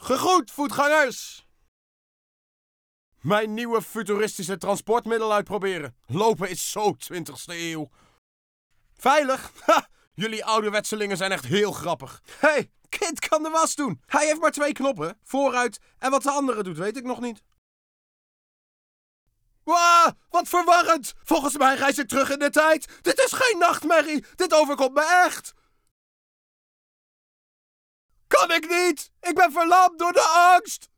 Gegroet, voetgangers! Mijn nieuwe futuristische transportmiddel uitproberen. Lopen is zo 20e eeuw. Veilig? Ha! Jullie ouderwetselingen zijn echt heel grappig. Hé, Kit kan de was doen. Hij heeft maar 2 knoppen. Vooruit en wat de andere doet, weet ik nog niet. Wauw, wat verwarrend. Volgens mij reis ik terug in de tijd. Dit is geen nachtmerrie. Dit overkomt me echt. Kan ik niet. Ik ben verlamd door de angst.